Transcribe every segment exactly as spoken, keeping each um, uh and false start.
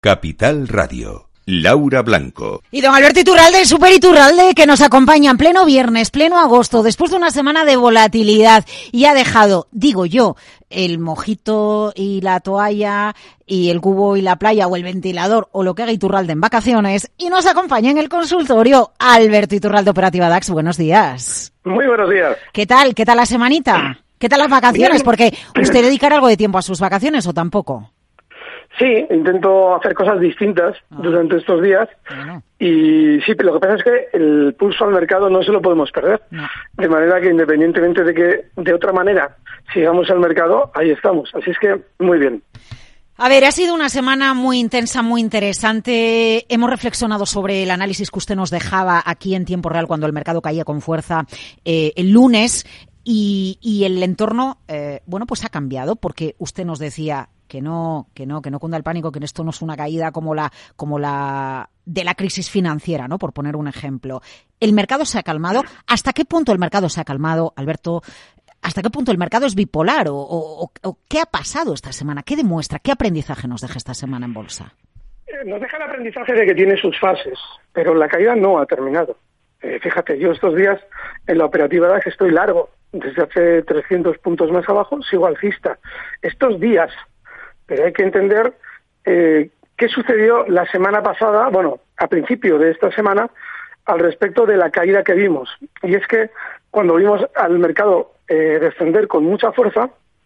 Capital Radio. Laura Blanco. Y don Alberto Iturralde, Super Iturralde, que nos acompaña en pleno viernes, pleno agosto, después de una semana de volatilidad, y ha dejado, digo yo, el mojito y la toalla y el cubo y la playa o el ventilador o lo que haga Iturralde en vacaciones, y nos acompaña en el consultorio Alberto Iturralde, Operativa DAX. Buenos días. Muy buenos días. ¿Qué tal? ¿Qué tal la semanita? ¿Qué tal las vacaciones? Porque usted dedicará algo de tiempo a sus vacaciones o tampoco. Sí, intento hacer cosas distintas ah. durante estos días bueno. y sí, pero lo que pasa es que el pulso al mercado no se lo podemos perder, no. de manera que independientemente de que de otra manera sigamos al mercado, ahí estamos, así es que muy bien. A ver, ha sido una semana muy intensa, muy interesante. Hemos reflexionado sobre el análisis que usted nos dejaba aquí en tiempo real cuando el mercado caía con fuerza eh, el lunes y, y el entorno, eh, bueno, pues ha cambiado porque usted nos decía que no, que no, que no cunda el pánico, que esto no es una caída como la, como la de la crisis financiera, ¿no? Por poner un ejemplo. El mercado se ha calmado. ¿Hasta qué punto el mercado se ha calmado, Alberto? ¿Hasta qué punto el mercado es bipolar? ¿O, o, o qué ha pasado esta semana? ¿Qué demuestra? ¿Qué aprendizaje nos deja esta semana en bolsa? Nos deja el aprendizaje de que tiene sus fases, pero la caída no ha terminado. Eh, fíjate, yo estos días en la operativa DAX estoy largo. Desde hace trescientos puntos más abajo sigo alcista. Estos días... Pero hay que entender eh, qué sucedió la semana pasada, bueno, a principio de esta semana, al respecto de la caída que vimos. Y es que cuando vimos al mercado eh, descender con mucha fuerza,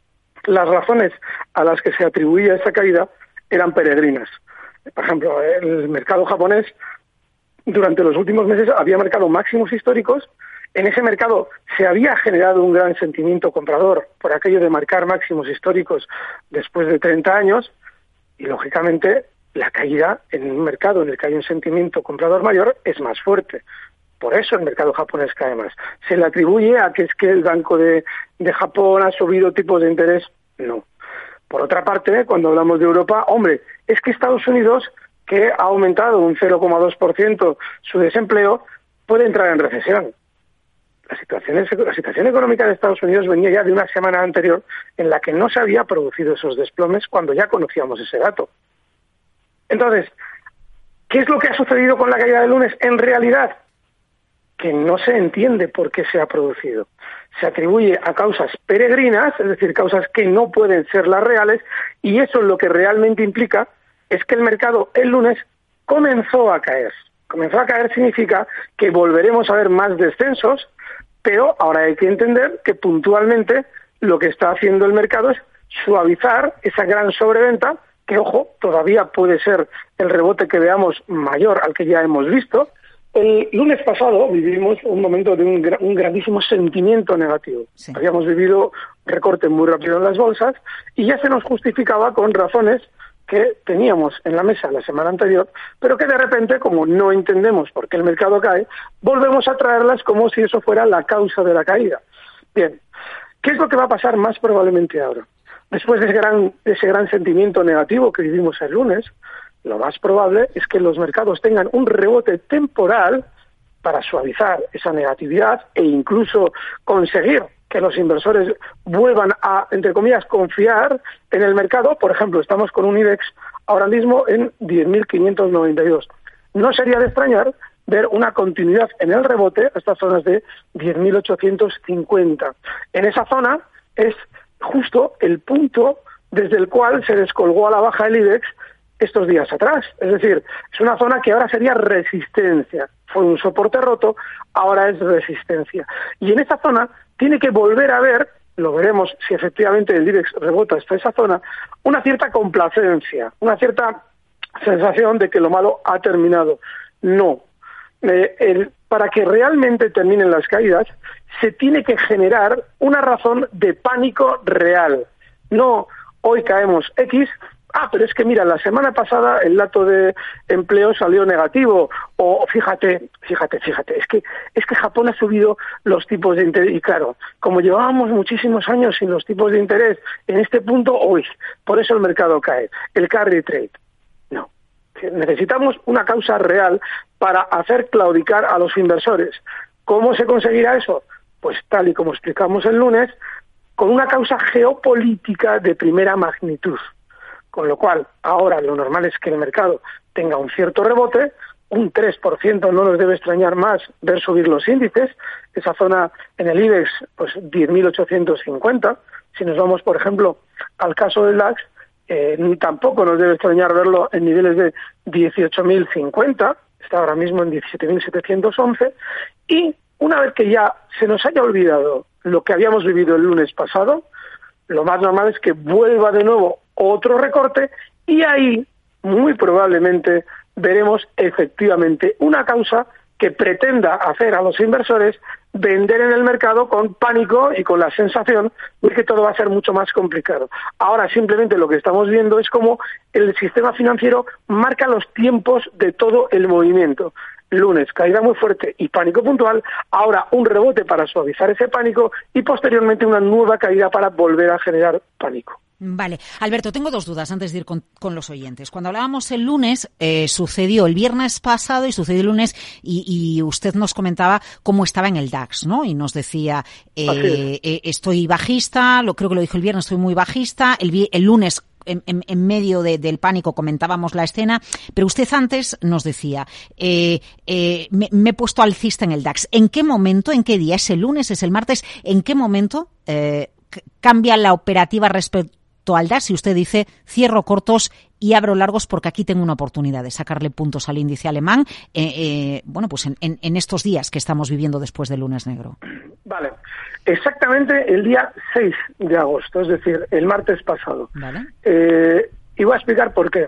las razones a las que se atribuía esa caída eran peregrinas. Por ejemplo, el mercado japonés durante los últimos meses había marcado máximos históricos. En ese mercado se había generado un gran sentimiento comprador por aquello de marcar máximos históricos después de treinta años y, lógicamente, la caída en un mercado en el que hay un sentimiento comprador mayor es más fuerte. Por eso el mercado japonés cae más. ¿Se le atribuye a que es que el Banco de, de Japón ha subido tipos de interés? No. Por otra parte, cuando hablamos de Europa, hombre, es que Estados Unidos, que ha aumentado un cero coma dos por ciento su desempleo, puede entrar en recesión. La situación, la situación económica de Estados Unidos venía ya de una semana anterior en la que no se había producido esos desplomes cuando ya conocíamos ese dato. Entonces, ¿qué es lo que ha sucedido con la caída del lunes? En realidad, que no se entiende por qué se ha producido. Se atribuye a causas peregrinas, es decir, causas que no pueden ser las reales, y eso lo que realmente implica es que el mercado el lunes comenzó a caer. Comenzó a caer significa que volveremos a ver más descensos, pero ahora hay que entender que puntualmente lo que está haciendo el mercado es suavizar esa gran sobreventa, que, ojo, todavía puede ser el rebote que veamos mayor al que ya hemos visto. El lunes pasado vivimos un momento de un, un grandísimo sentimiento negativo. Sí. Habíamos vivido un recorte muy rápido en las bolsas y ya se nos justificaba con razones que teníamos en la mesa la semana anterior, pero que de repente, como no entendemos por qué el mercado cae, volvemos a traerlas como si eso fuera la causa de la caída. Bien, ¿qué es lo que va a pasar más probablemente ahora? Después de ese gran, de ese gran sentimiento negativo que vivimos el lunes, lo más probable es que los mercados tengan un rebote temporal para suavizar esa negatividad e incluso conseguir que los inversores vuelvan a, entre comillas, confiar en el mercado. Por ejemplo, estamos con un IBEX ahora mismo en diez mil quinientos noventa y dos. No sería de extrañar ver una continuidad en el rebote a estas zonas de diez mil ochocientos cincuenta. En esa zona es justo el punto desde el cual se descolgó a la baja el IBEX estos días atrás. Es decir, es una zona que ahora sería resistencia. Fue un soporte roto, ahora es resistencia. Y en esa zona tiene que volver a ver, lo veremos si efectivamente el IBEX rebota hasta esa zona, una cierta complacencia, una cierta sensación de que lo malo ha terminado. No. Eh, el, para que realmente terminen las caídas, se tiene que generar una razón de pánico real. No, hoy caemos X, ah, pero es que mira, la semana pasada el dato de empleo salió negativo, o fíjate, fíjate, fíjate, es que es que Japón ha subido los tipos de interés, y claro, como llevábamos muchísimos años sin los tipos de interés en este punto, hoy, por eso el mercado cae, el carry trade. No, necesitamos una causa real para hacer claudicar a los inversores. ¿Cómo se conseguirá eso? Pues tal y como explicamos el lunes, con una causa geopolítica de primera magnitud. con lo cual ahora lo normal es que el mercado tenga un cierto rebote. Un tres por ciento no nos debe extrañar más ver subir los índices, esa zona en el IBEX, pues diez mil ochocientos cincuenta. Si nos vamos, por ejemplo, al caso del DAX, eh, tampoco nos debe extrañar verlo en niveles de dieciocho mil cincuenta, está ahora mismo en diecisiete mil setecientos once, y una vez que ya se nos haya olvidado lo que habíamos vivido el lunes pasado, lo más normal es que vuelva de nuevo otro recorte, y ahí, muy probablemente, veremos efectivamente una causa que pretenda hacer a los inversores vender en el mercado con pánico y con la sensación de que todo va a ser mucho más complicado. Ahora simplemente lo que estamos viendo es cómo el sistema financiero marca los tiempos de todo el movimiento. Lunes, caída muy fuerte y pánico puntual, ahora un rebote para suavizar ese pánico y posteriormente una nueva caída para volver a generar pánico. Vale. Alberto, tengo dos dudas antes de ir con, con los oyentes. Cuando hablábamos el lunes, eh, sucedió el viernes pasado y sucedió el lunes y, y usted nos comentaba cómo estaba en el DAX, ¿no? Y nos decía, eh, eh, estoy bajista, lo creo que lo dijo el viernes, estoy muy bajista. El, el lunes, en, en, en medio de, del pánico, comentábamos la escena, pero usted antes nos decía, eh, eh, me, me he puesto alcista en el DAX. ¿En qué momento, en qué día? ¿Es el lunes, es el martes? ¿En qué momento eh, cambia la operativa respecto al DAX? Si usted dice, cierro cortos y abro largos porque aquí tengo una oportunidad de sacarle puntos al índice alemán, eh, eh, bueno, pues en, en, en estos días que estamos viviendo después del lunes negro. Vale, exactamente el día seis de agosto, es decir, el martes pasado. Vale. Eh, y voy a explicar por qué.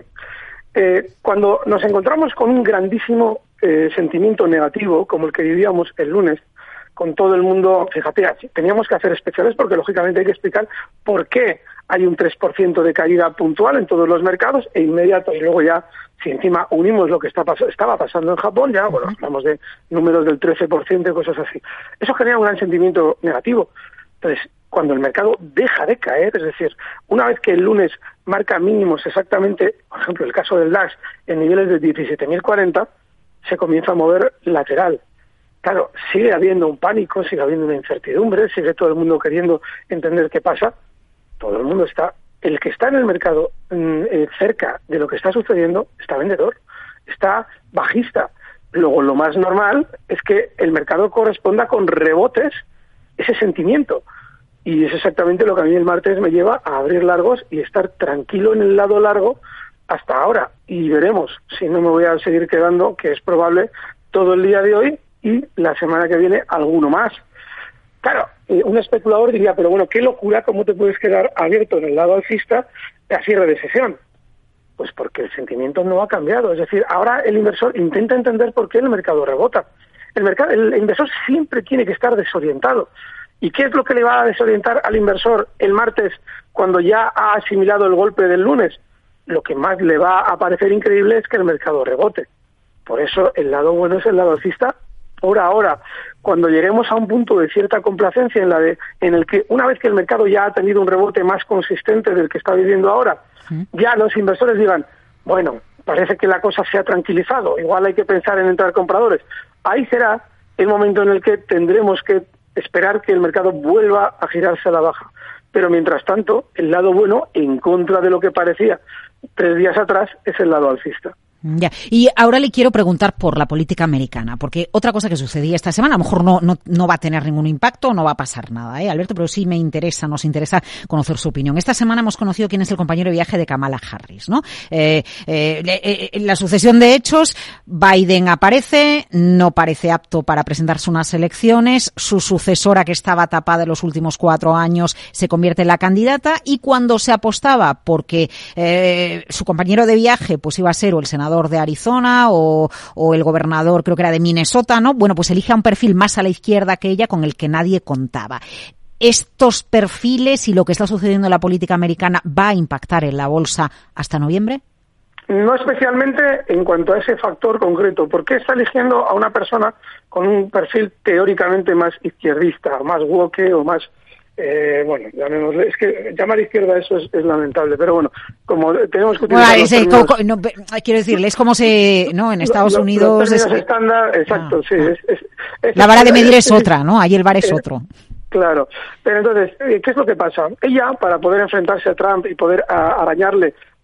Eh, cuando nos encontramos con un grandísimo eh, sentimiento negativo, como el que vivíamos el lunes, con todo el mundo, fíjate, teníamos que hacer especiales porque lógicamente hay que explicar por qué hay un tres por ciento de caída puntual en todos los mercados e inmediato, y luego ya, si encima unimos lo que está pas- estaba pasando en Japón, ya, bueno, hablamos de números del trece por ciento y cosas así. Eso genera un gran sentimiento negativo. Entonces, cuando el mercado deja de caer, es decir, una vez que el lunes marca mínimos exactamente, por ejemplo, el caso del DAX, en niveles de diecisiete mil cuarenta, se comienza a mover lateral. Claro, sigue habiendo un pánico, sigue habiendo una incertidumbre, sigue todo el mundo queriendo entender qué pasa. Todo el mundo está, el que está en el mercado eh, cerca de lo que está sucediendo, está vendedor, está bajista. Luego, lo más normal es que el mercado corresponda con rebotes ese sentimiento. Y es exactamente lo que a mí el martes me lleva a abrir largos y estar tranquilo en el lado largo hasta ahora. Y veremos si no me voy a seguir quedando, que es probable, todo el día de hoy y la semana que viene alguno más. Claro, eh, un especulador diría, pero bueno, qué locura, ¿cómo te puedes quedar abierto en el lado alcista a cierre de sesión? Pues porque el sentimiento no ha cambiado. Es decir, ahora el inversor intenta entender por qué el mercado rebota. El mercado, el inversor siempre tiene que estar desorientado. ¿Y qué es lo que le va a desorientar al inversor el martes cuando ya ha asimilado el golpe del lunes? Lo que más le va a parecer increíble es que el mercado rebote. Por eso el lado bueno es el lado alcista por ahora. Cuando lleguemos a un punto de cierta complacencia en la de en el que una vez que el mercado ya ha tenido un rebote más consistente del que está viviendo ahora, ¿sí?, ya los inversores digan, bueno, parece que la cosa se ha tranquilizado, igual hay que pensar en entrar compradores. Ahí será el momento en el que tendremos que esperar que el mercado vuelva a girarse a la baja. Pero mientras tanto, el lado bueno, en contra de lo que parecía tres días atrás, es el lado alcista. Ya. Y ahora le quiero preguntar por la política americana, porque otra cosa que sucedía esta semana, a lo mejor no, no, no va a tener ningún impacto, no va a pasar nada, ¿eh, Alberto? Pero sí me interesa, nos interesa conocer su opinión. Esta semana hemos conocido quién es el compañero de viaje de Kamala Harris, ¿no? Eh, eh, eh, la sucesión de hechos, Biden aparece, no parece apto para presentarse unas elecciones, su sucesora, que estaba tapada en los últimos cuatro años, se convierte en la candidata, y cuando se apostaba porque eh, su compañero de viaje pues iba a ser o el senador de Arizona o, o el gobernador, creo que era de Minnesota, ¿no? Bueno, pues elige a un perfil más a la izquierda que ella, con el que nadie contaba. ¿Estos perfiles y lo que está sucediendo en la política americana va a impactar en la bolsa hasta noviembre? No especialmente en cuanto a ese factor concreto. ¿Por qué está eligiendo a una persona con un perfil teóricamente más izquierdista, más woke o más... Eh, bueno, llamémosle, es que llamar izquierda eso es, es lamentable, pero bueno, como tenemos que utilizar bueno, los es, términos, co, co, no, quiero decirle, es como se, ¿no? En Estados lo, Unidos... Los términos es, estándar, exacto, ah, sí. Ah. Es, es, es, la vara de medir es, es otra, ¿no? Ahí el bar es, es otro. Claro, pero entonces, ¿qué es lo que pasa? Ella, para poder enfrentarse a Trump y poder a, arañarle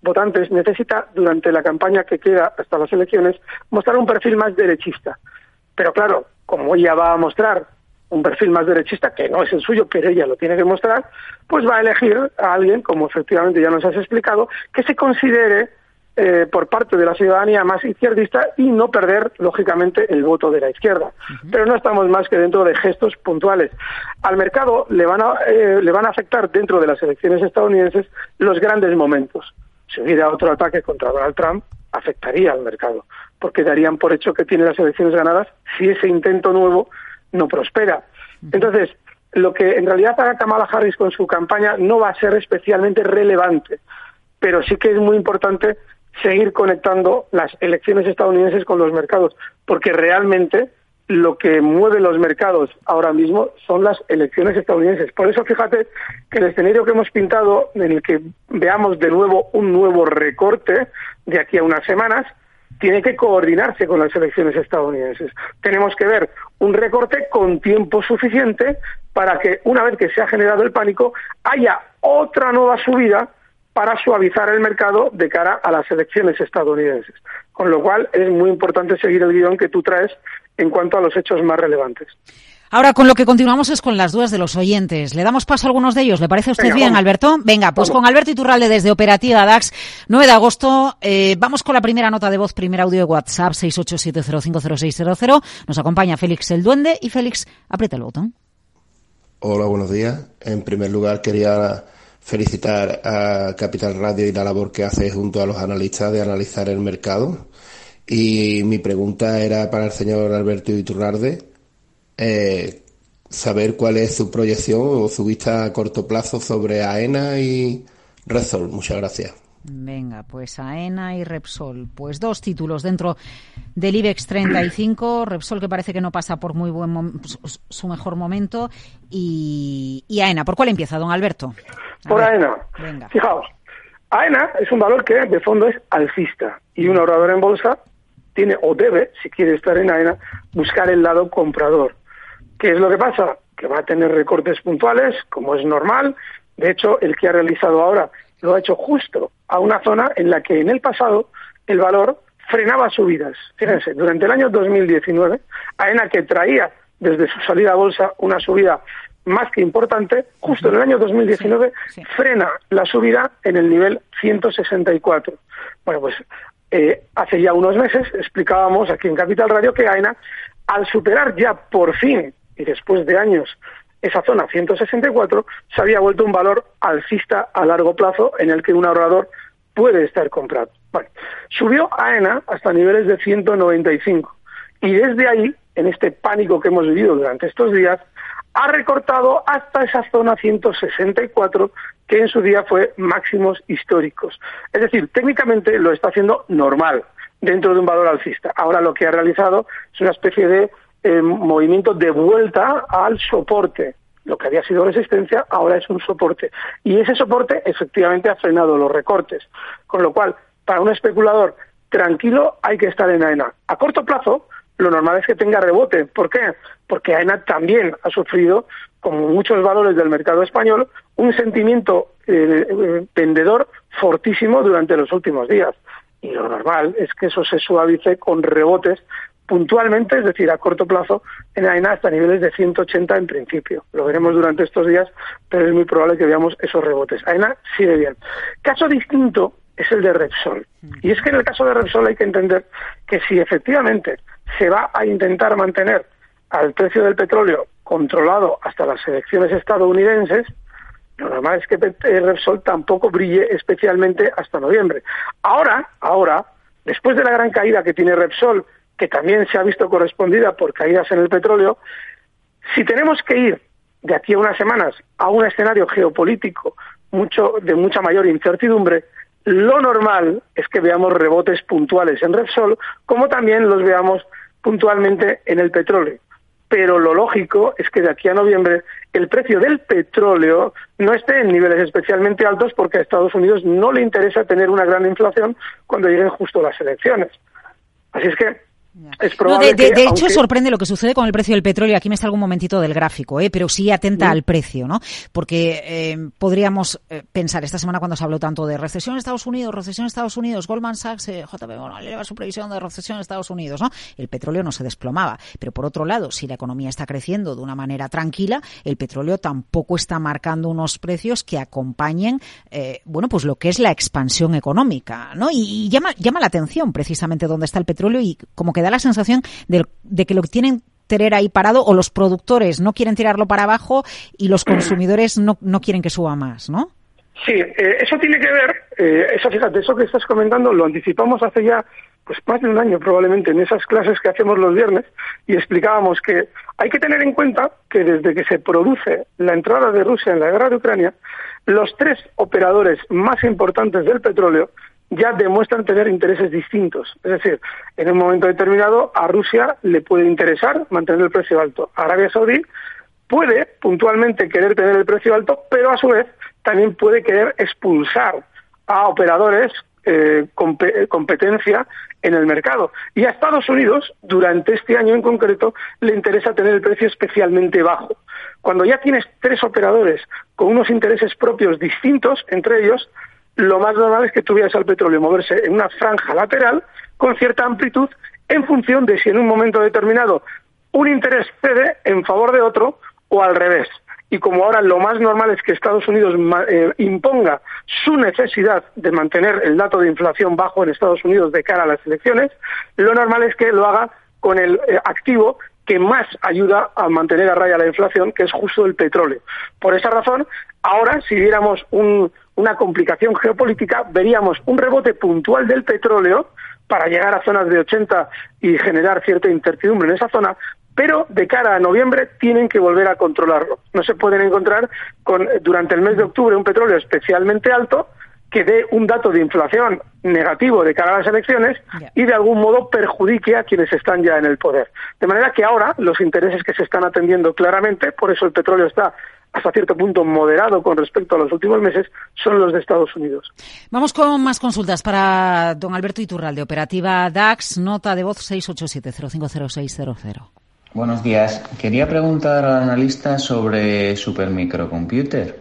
votantes, necesita durante la campaña que queda hasta las elecciones mostrar un perfil más derechista. Pero claro, como ella va a mostrar un perfil más derechista, que no es el suyo, pero ella lo tiene que mostrar, pues va a elegir a alguien, como efectivamente ya nos has explicado, que se considere eh, por parte de la ciudadanía más izquierdista y no perder, lógicamente, el voto de la izquierda. Uh-huh. Pero no estamos más que dentro de gestos puntuales. Al mercado le van a, eh, le van a afectar dentro de las elecciones estadounidenses los grandes momentos. Si hubiera otro ataque contra Donald Trump, afectaría al mercado, porque darían por hecho que tiene las elecciones ganadas si ese intento nuevo no prospera. Entonces, lo que en realidad haga Kamala Harris con su campaña no va a ser especialmente relevante, pero sí que es muy importante seguir conectando las elecciones estadounidenses con los mercados, porque realmente lo que mueve los mercados ahora mismo son las elecciones estadounidenses. Por eso, fíjate que el escenario que hemos pintado, en el que veamos de nuevo un nuevo recorte de aquí a unas semanas, tiene que coordinarse con las elecciones estadounidenses. Tenemos que ver un recorte con tiempo suficiente para que, una vez que se ha generado el pánico, haya otra nueva subida para suavizar el mercado de cara a las elecciones estadounidenses. Con lo cual, es muy importante seguir el guión que tú traes en cuanto a los hechos más relevantes. Ahora, con lo que continuamos es con las dudas de los oyentes. ¿Le damos paso a algunos de ellos? ¿Le parece a usted Venga, bien, vamos. Alberto? Venga, pues vamos. Con Alberto Iturralde desde Operativa DAX, nueve de agosto. Eh, vamos con la primera nota de voz, primer audio de WhatsApp, seis ocho siete cero cinco cero seis cero cero. Nos acompaña Félix el Duende y Félix, aprieta el botón. Hola, buenos días. En primer lugar, quería felicitar a Capital Radio y la labor que hace junto a los analistas de analizar el mercado. Y mi pregunta era para el señor Alberto Iturralde. Eh, saber cuál es su proyección o su vista a corto plazo sobre AENA y Repsol. Muchas gracias. Venga, pues AENA y Repsol. Pues dos títulos dentro del IBEX treinta y cinco. Repsol, que parece que no pasa por muy buen mom- su mejor momento. Y, y AENA. ¿Por cuál empieza, don Alberto? A por ver. AENA. Venga. Fijaos, AENA es un valor que de fondo es alcista. Y un ahorrador en bolsa tiene o debe, si quiere estar en AENA, buscar el lado comprador. ¿Qué es lo que pasa? Que va a tener recortes puntuales, como es normal. De hecho, el que ha realizado ahora lo ha hecho justo a una zona en la que en el pasado el valor frenaba subidas. Fíjense, durante el año dos mil diecinueve, AENA, que traía desde su salida a bolsa una subida más que importante, justo en el año dos mil diecinueve sí, sí. frena la subida en el nivel ciento sesenta y cuatro. Bueno, pues eh, hace ya unos meses explicábamos aquí en Capital Radio que AENA, al superar ya por fin y después de años esa zona ciento sesenta y cuatro, se había vuelto un valor alcista a largo plazo en el que un ahorrador puede estar comprado. Bueno, subió AENA hasta niveles de ciento noventa y cinco y desde ahí, en este pánico que hemos vivido durante estos días, ha recortado hasta esa zona ciento sesenta y cuatro que en su día fue máximos históricos. Es decir, técnicamente lo está haciendo normal dentro de un valor alcista. Ahora lo que ha realizado es una especie de Eh, movimiento de vuelta al soporte. Lo que había sido resistencia ahora es un soporte. Y ese soporte efectivamente ha frenado los recortes. Con lo cual, para un especulador tranquilo hay que estar en AENA. A corto plazo, lo normal es que tenga rebote. ¿Por qué? Porque AENA también ha sufrido, como muchos valores del mercado español, un sentimiento eh, vendedor fortísimo durante los últimos días. Y lo normal es que eso se suavice con rebotes puntualmente, es decir, a corto plazo, en AENA hasta niveles de ciento ochenta en principio. Lo veremos durante estos días, pero es muy probable que veamos esos rebotes. AENA sigue bien. Caso distinto es el de Repsol. Y es que en el caso de Repsol hay que entender que si efectivamente se va a intentar mantener al precio del petróleo controlado hasta las elecciones estadounidenses, lo normal es que Repsol tampoco brille especialmente hasta noviembre. Ahora, ahora, después de la gran caída que tiene Repsol, que también se ha visto correspondida por caídas en el petróleo, si tenemos que ir de aquí a unas semanas a un escenario geopolítico mucho de mucha mayor incertidumbre, lo normal es que veamos rebotes puntuales en Repsol, como también los veamos puntualmente en el petróleo. Pero lo lógico es que de aquí a noviembre el precio del petróleo no esté en niveles especialmente altos, porque a Estados Unidos no le interesa tener una gran inflación cuando lleguen justo las elecciones. Así es que Es probable no, de, de, que, de hecho, aunque... sorprende lo que sucede con el precio del petróleo. Aquí me salgo un momentito del gráfico, ¿eh? Pero sí atenta mm. al precio, ¿no? Porque eh, podríamos eh, pensar, esta semana cuando se habló tanto de recesión en Estados Unidos, recesión en Estados Unidos, Goldman Sachs, eh, J P Morgan eleva su previsión de recesión en Estados Unidos, ¿no? El petróleo no se desplomaba. Pero por otro lado, si la economía está creciendo de una manera tranquila, el petróleo tampoco está marcando unos precios que acompañen, eh, bueno, pues lo que es la expansión económica, ¿no? Y, y llama, llama la atención precisamente dónde está el petróleo y como que da la sensación de, de que lo tienen tener ahí parado o los productores no quieren tirarlo para abajo y los consumidores no, no quieren que suba más, ¿no? Sí, eh, eso tiene que ver, eh, eso fíjate, eso que estás comentando lo anticipamos hace ya pues más de un año probablemente en esas clases que hacemos los viernes y explicábamos que hay que tener en cuenta que desde que se produce la entrada de Rusia en la guerra de Ucrania, los tres operadores más importantes del petróleo ya demuestran tener intereses distintos. Es decir, en un momento determinado a Rusia le puede interesar mantener el precio alto. Arabia Saudí puede puntualmente querer tener el precio alto, pero a su vez también puede querer expulsar a operadores eh, con competencia en el mercado. Y a Estados Unidos, durante este año en concreto, le interesa tener el precio especialmente bajo. Cuando ya tienes tres operadores con unos intereses propios distintos entre ellos, lo más normal es que tú veas al petróleo moverse en una franja lateral con cierta amplitud en función de si en un momento determinado un interés cede en favor de otro o al revés. Y como ahora lo más normal es que Estados Unidos eh, imponga su necesidad de mantener el dato de inflación bajo en Estados Unidos de cara a las elecciones, lo normal es que lo haga con el eh, activo que más ayuda a mantener a raya la inflación, que es justo el petróleo. Por esa razón, ahora, si viéramos un, una complicación geopolítica, veríamos un rebote puntual del petróleo para llegar a zonas de ochenta y generar cierta incertidumbre en esa zona, pero de cara a noviembre tienen que volver a controlarlo. No se pueden encontrar con durante el mes de octubre un petróleo especialmente alto que dé un dato de inflación negativo de cara a las elecciones y de algún modo perjudique a quienes están ya en el poder. De manera que ahora los intereses que se están atendiendo claramente, por eso el petróleo está hasta cierto punto moderado con respecto a los últimos meses, son los de Estados Unidos. Vamos con más consultas para don Alberto Iturralde, operativa DAX, nota de voz seis ocho siete cero cinco cero seis cero cero. Buenos días. Quería preguntar al analista sobre Supermicrocomputer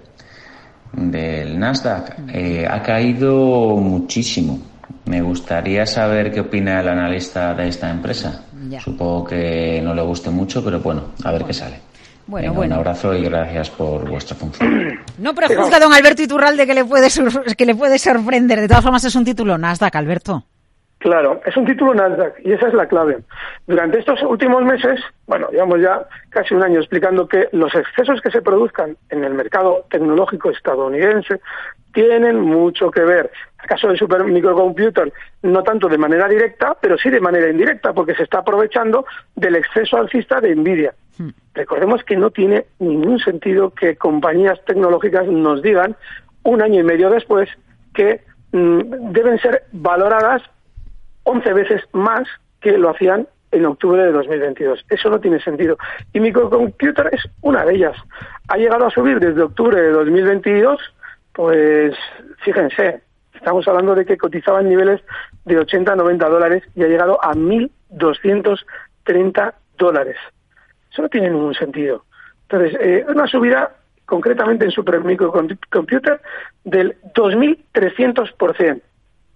del Nasdaq. Eh, ha caído muchísimo. Me gustaría saber qué opina el analista de esta empresa. Ya. Supongo que no le guste mucho, pero bueno, a ver bueno. qué sale. Bueno, Venga, bueno. Un abrazo y gracias por vuestra función. No prejuzga, don Alberto Iturralde, que le puede que le puede sorprender. De todas formas, es un título Nasdaq, Alberto. Claro, es un título Nasdaq y esa es la clave. Durante estos últimos meses, bueno, llevamos ya casi un año explicando que los excesos que se produzcan en el mercado tecnológico estadounidense tienen mucho que ver. En el caso de Supermicrocomputer, no tanto de manera directa, pero sí de manera indirecta, porque se está aprovechando del exceso alcista de Nvidia. Hmm. Recordemos que no tiene ningún sentido que compañías tecnológicas nos digan un año y medio después que mmm, deben ser valoradas once veces más que lo hacían en octubre de dos mil veintidós. Eso no tiene sentido. Y Microcomputer es una de ellas. Ha llegado a subir desde octubre de dos mil veintidós, pues fíjense, estamos hablando de que cotizaba en niveles de ochenta a noventa dólares y ha llegado a mil doscientos treinta dólares. Eso no tiene ningún sentido. Entonces, eh, una subida concretamente en Supermicrocomputer del dos mil trescientos por ciento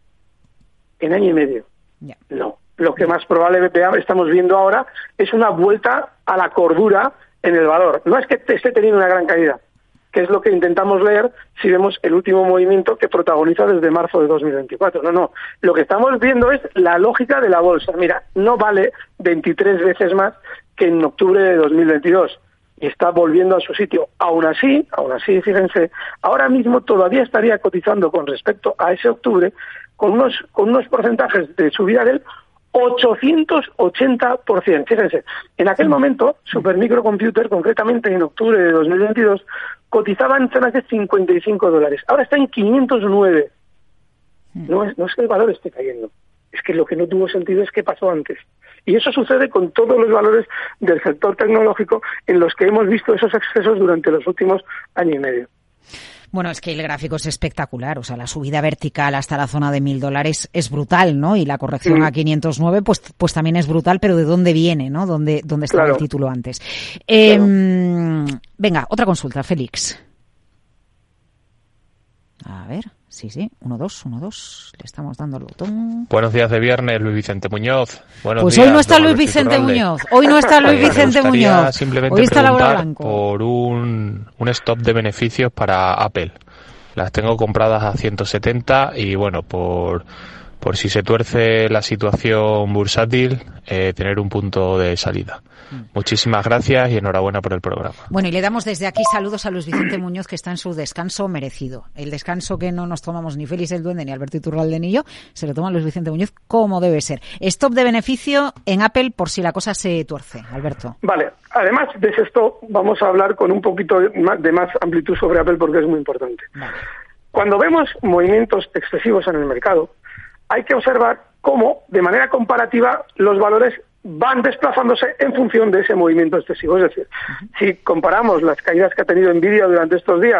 en año y medio. Yeah. No. Lo que más probable estamos viendo ahora es una vuelta a la cordura en el valor. No es que esté teniendo una gran caída, que es lo que intentamos leer si vemos el último movimiento que protagoniza desde marzo de dos mil veinticuatro. No, no. Lo que estamos viendo es la lógica de la bolsa. Mira, no vale veintitrés veces más que en octubre de dos mil veintidós. Y está volviendo a su sitio. Aún así, aún así, fíjense, ahora mismo todavía estaría cotizando con respecto a ese octubre con unos, con unos porcentajes de subida del ochocientos ochenta por ciento. Fíjense, en aquel momento, Supermicrocomputer, concretamente en octubre de dos mil veintidós, cotizaba en zonas de cincuenta y cinco dólares. Ahora está en quinientos nueve. No es, no es que el valor esté cayendo. Es que lo que no tuvo sentido es qué pasó antes. Y eso sucede con todos los valores del sector tecnológico en los que hemos visto esos excesos durante los últimos año y medio. Bueno, es que el gráfico es espectacular, o sea, la subida vertical hasta la zona de mil dólares es brutal, ¿no? Y la corrección mm. a quinientos nueve, pues, pues también es brutal, pero ¿de dónde viene, no? ¿Dónde, dónde estaba claro. el título antes? Eh, claro. Venga, otra consulta, Félix. A ver, sí, sí, uno, dos, uno, dos, le estamos dando el botón. Buenos días de viernes, Luis Vicente Muñoz. Buenos pues días, hoy no está Luis Vicente Iturralde. Muñoz, hoy no está Luis Vicente Me Muñoz, simplemente hoy está Laura Blanco. Por un, un stop de beneficios para Apple. Las tengo compradas a ciento setenta y bueno, por, por si se tuerce la situación bursátil, eh, tener un punto de salida. Muchísimas gracias y enhorabuena por el programa. Bueno, y le damos desde aquí saludos a Luis Vicente Muñoz, que está en su descanso merecido. El descanso que no nos tomamos ni Félix el Duende ni Alberto Iturralde ni yo, se lo toma Luis Vicente Muñoz como debe ser. Stop de beneficio en Apple por si la cosa se tuerce. Alberto. Vale, además de ese stop vamos a hablar con un poquito de más, de más amplitud sobre Apple porque es muy importante. Vale. Cuando vemos movimientos excesivos en el mercado, hay que observar cómo, de manera comparativa, los valores van desplazándose en función de ese movimiento excesivo. Es decir, uh-huh. si comparamos las caídas que ha tenido Nvidia durante estos días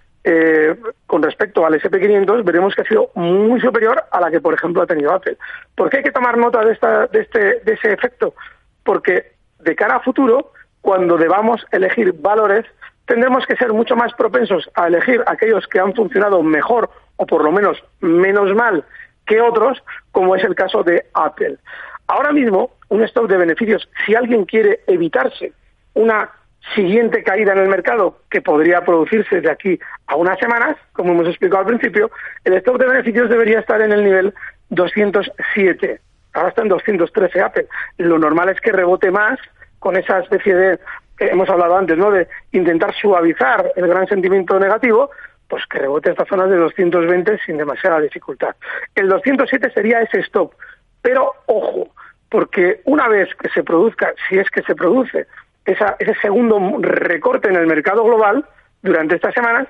eh, con respecto al ese and pe quinientos, veremos que ha sido muy superior a la que, por ejemplo, ha tenido Apple. ¿Por qué hay que tomar nota de, esta, de, este, de ese efecto? Porque de cara a futuro, cuando debamos elegir valores, tendremos que ser mucho más propensos a elegir aquellos que han funcionado mejor o por lo menos menos mal que otros, como es el caso de Apple. Ahora mismo, un stop de beneficios, si alguien quiere evitarse una siguiente caída en el mercado que podría producirse de aquí a unas semanas, como hemos explicado al principio, el stop de beneficios debería estar en el nivel doscientos siete. Ahora está en doscientos trece Apple. Lo normal es que rebote más con esa especie de, que hemos hablado antes, ¿no?, de intentar suavizar el gran sentimiento negativo, pues que rebote esta zona de doscientos veinte sin demasiada dificultad. El doscientos siete sería ese stop. Pero, ojo, porque una vez que se produzca, si es que se produce, esa, ese segundo recorte en el mercado global durante estas semanas,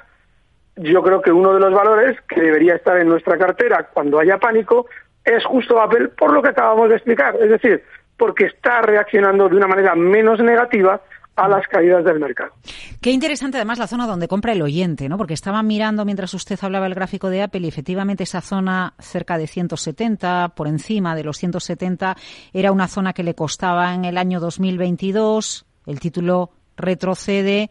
yo creo que uno de los valores que debería estar en nuestra cartera cuando haya pánico es justo Apple, por lo que acabamos de explicar. Es decir, porque está reaccionando de una manera menos negativa a las caídas del mercado. Qué interesante además la zona donde compra el oyente, ¿no? Porque estaba mirando mientras usted hablaba el gráfico de Apple y efectivamente esa zona cerca de ciento setenta, por encima de los ciento setenta, era una zona que le costaba en el año dos mil veintidós, el título retrocede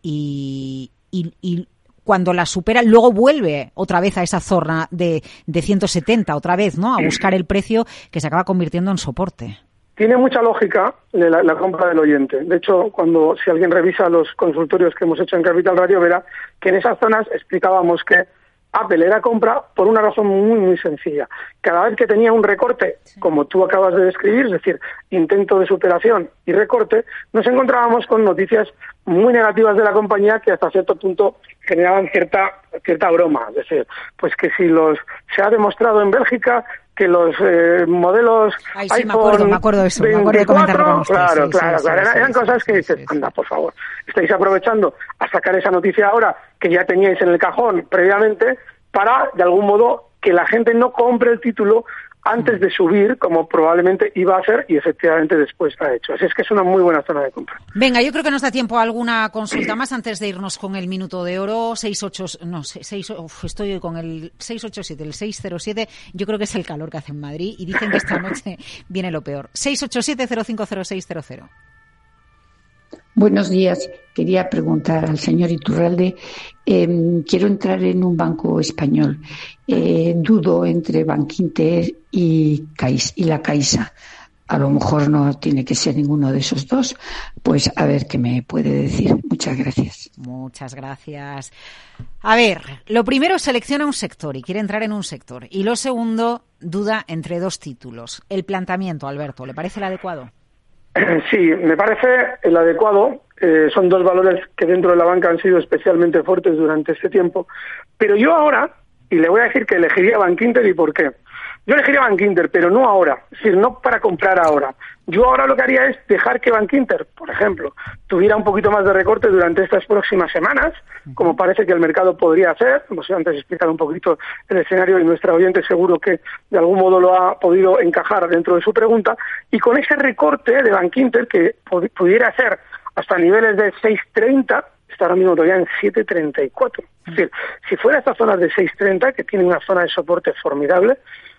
y, y, y cuando la supera luego vuelve otra vez a esa zona de, de ciento setenta, otra vez, ¿no? A buscar el precio que se acaba convirtiendo en soporte. Tiene mucha lógica la, la compra del oyente. De hecho, cuando si alguien revisa los consultorios que hemos hecho en Capital Radio, verá que en esas zonas explicábamos que Apple era compra por una razón muy, muy sencilla. Cada vez que tenía un recorte, como tú acabas de describir, es decir, intento de superación y recorte, nos encontrábamos con noticias muy negativas de la compañía que hasta cierto punto generaban cierta cierta broma. Es decir, pues que si los se ha demostrado en Bélgica que los eh, modelos Ay, sí, iPhone me acuerdo, me acuerdo de eso, veinticuatro, me acuerdo de comentarlo con usted, claro, sí, claro, sí, claro, sí, eran sí, cosas sí, que dices, sí, sí, anda, sí. por favor, estáis aprovechando a sacar esa noticia ahora que ya teníais en el cajón previamente para, de algún modo, que la gente no compre el título antes de subir, como probablemente iba a hacer, y efectivamente después ha hecho. Así es que es una muy buena zona de compra. Venga, yo creo que nos da tiempo a alguna consulta más antes de irnos con el minuto de oro. seis ocho, no, seis, uf, estoy con el seis ocho siete, el seis cero siete, yo creo que es el calor que hace en Madrid, y dicen que esta noche viene lo peor. seis ocho siete cero cinco cero seis cero cero. Buenos días. Quería preguntar al señor Iturralde, eh, quiero entrar en un banco español. Eh, dudo entre Bankinter y, Caixa, y la Caixa. A lo mejor no tiene que ser ninguno de esos dos. Pues a ver qué me puede decir. Muchas gracias. Muchas gracias. A ver, lo primero, selecciona un sector y quiere entrar en un sector. Y lo segundo, duda entre dos títulos. El planteamiento, Alberto, ¿le parece el adecuado? Sí, me parece el adecuado. Eh, son dos valores que dentro de la banca han sido especialmente fuertes durante este tiempo. Pero yo ahora, y le voy a decir que elegiría Bankinter, ¿y por qué? Yo elegiría Bankinter, pero no ahora, es decir, no para comprar ahora. Yo ahora lo que haría es dejar que Bankinter, por ejemplo, tuviera un poquito más de recorte durante estas próximas semanas, como parece que el mercado podría hacer. Hemos antes explicado un poquito el escenario y nuestra oyente seguro que de algún modo lo ha podido encajar dentro de su pregunta. Y con ese recorte de Bankinter que pudiera ser hasta niveles de seis treinta, está ahora mismo todavía en siete treinta y cuatro. Es decir, si fuera esta zona de seis treinta, que tiene una zona de soporte formidable,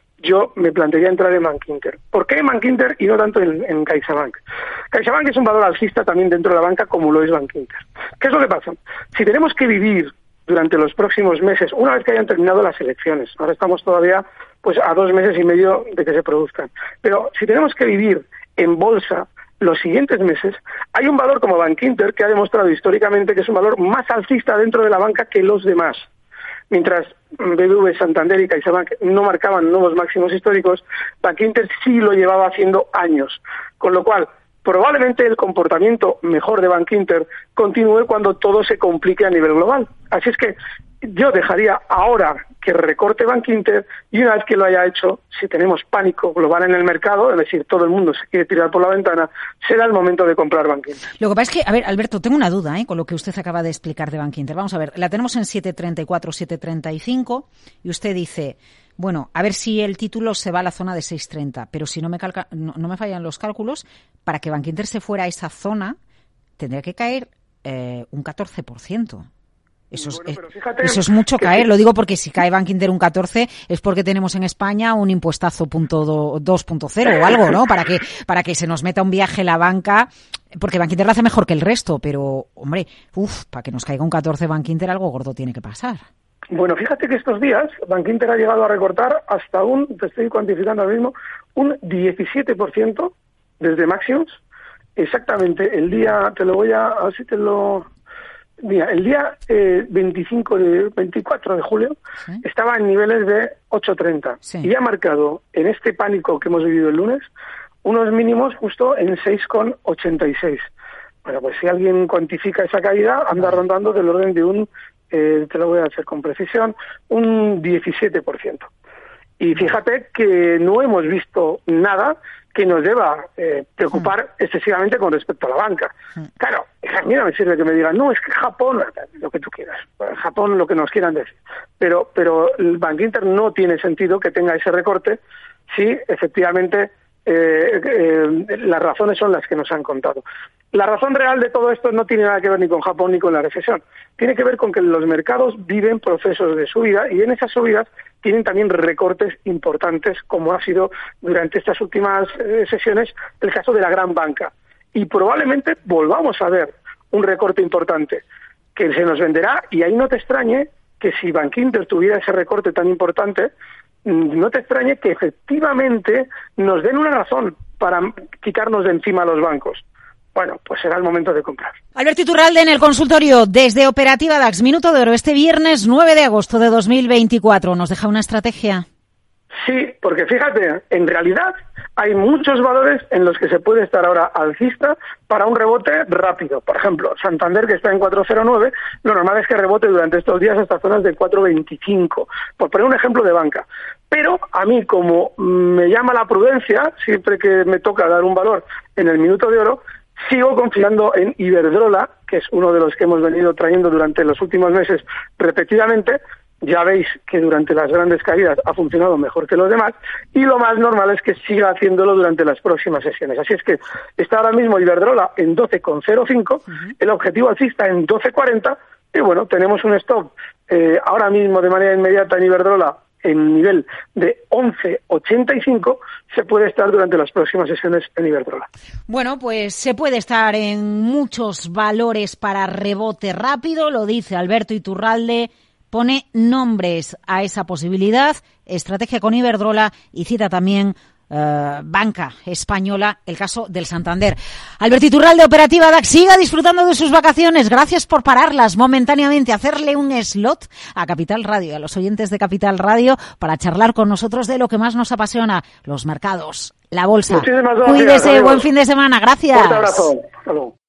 yo me plantearía entrar en Bankinter. ¿Por qué en Bankinter y no tanto en, en CaixaBank? CaixaBank es un valor alcista también dentro de la banca, como lo es Bankinter. ¿Qué es lo que pasa? Si tenemos que vivir durante los próximos meses, una vez que hayan terminado las elecciones, ahora estamos todavía pues a dos meses y medio de que se produzcan, pero si tenemos que vivir en bolsa los siguientes meses, hay un valor como Bankinter que ha demostrado históricamente que es un valor más alcista dentro de la banca que los demás. Mientras B B V, Santander y CaixaBank no marcaban nuevos máximos históricos, Bankinter sí lo llevaba haciendo años. Con lo cual, probablemente el comportamiento mejor de Bankinter continúe cuando todo se complique a nivel global. Así es que yo dejaría ahora que recorte Bankinter y una vez que lo haya hecho, si tenemos pánico global en el mercado, es decir, todo el mundo se quiere tirar por la ventana, será el momento de comprar Bankinter. Lo que pasa es que, a ver, Alberto, tengo una duda ¿eh? con lo que usted acaba de explicar de Bankinter. Vamos a ver, la tenemos en siete treinta y cuatro, siete treinta y cinco y usted dice, bueno, a ver si el título se va a la zona de seis treinta, pero si no me, calca, no, no me fallan los cálculos, para que Bankinter se fuera a esa zona, tendría que caer eh, un catorce por ciento. Eso es, bueno, fíjate, eso es mucho caer, lo digo porque si cae Bankinter un catorce es porque tenemos en España un impuestazo punto dos punto cero o algo, ¿no? Para que para que se nos meta un viaje la banca, porque Bankinter lo hace mejor que el resto, pero, hombre, uff, para que nos caiga un catorce Bankinter algo gordo tiene que pasar. Bueno, fíjate que estos días Bankinter ha llegado a recortar hasta un, te estoy cuantificando ahora mismo, un diecisiete por ciento desde máximos. Exactamente, el día, te lo voy a, a ver si te lo... Mira, el día eh, veinticinco de, veinticuatro de julio ¿sí? estaba en niveles de ocho treinta sí. y ha marcado en este pánico que hemos vivido el lunes unos mínimos justo en seis ochenta y seis. Bueno, pues si alguien cuantifica esa caída, anda vale. rondando del orden de un, eh, te lo voy a hacer con precisión, un diecisiete por ciento. Y fíjate que no hemos visto nada que nos deba eh, preocupar mm. excesivamente con respecto a la banca. Mm. Claro, a mí no me sirve que me digan, no, es que Japón, lo que tú quieras, Japón lo que nos quieran decir. Pero, pero el Bankinter no tiene sentido que tenga ese recorte si efectivamente eh, eh, las razones son las que nos han contado. La razón real de todo esto no tiene nada que ver ni con Japón ni con la recesión. Tiene que ver con que los mercados viven procesos de subida y en esas subidas tienen también recortes importantes, como ha sido durante estas últimas eh, sesiones el caso de la gran banca. Y probablemente volvamos a ver un recorte importante que se nos venderá, y ahí no te extrañe que si Bankinter tuviera ese recorte tan importante, no te extrañe que efectivamente nos den una razón para quitarnos de encima a los bancos. Bueno, pues será el momento de comprar. Alberto Iturralde en el consultorio desde Operativa DAX, Minuto de Oro, este viernes nueve de agosto de dos mil veinticuatro. ¿Nos deja una estrategia? Sí, porque fíjate, en realidad hay muchos valores en los que se puede estar ahora alcista para un rebote rápido. Por ejemplo, Santander, que está en cuatro cero nueve, lo normal es que rebote durante estos días hasta zonas de cuatro veinticinco, por poner un ejemplo de banca. Pero a mí, como me llama la prudencia, siempre que me toca dar un valor en el Minuto de Oro, sigo confiando en Iberdrola, que es uno de los que hemos venido trayendo durante los últimos meses repetidamente. Ya veis que durante las grandes caídas ha funcionado mejor que los demás y lo más normal es que siga haciéndolo durante las próximas sesiones. Así es que está ahora mismo Iberdrola en doce cero cinco, uh-huh. el objetivo alcista en doce cuarenta y bueno, tenemos un stop eh, ahora mismo de manera inmediata en Iberdrola en nivel de once ochenta y cinco, se puede estar durante las próximas sesiones en Iberdrola. Bueno, pues se puede estar en muchos valores para rebote rápido, lo dice Alberto Iturralde, pone nombres a esa posibilidad, estrategia con Iberdrola y cita también Uh, banca española, el caso del Santander. Alberto Iturralde, Operativa DAX, siga disfrutando de sus vacaciones. Gracias por pararlas momentáneamente, hacerle un slot a Capital Radio, a los oyentes de Capital Radio, para charlar con nosotros de lo que más nos apasiona, los mercados, la bolsa. Muchísimas gracias. Cuídese, amigos. Buen fin de semana. Gracias. Un fuerte abrazo. Hasta luego.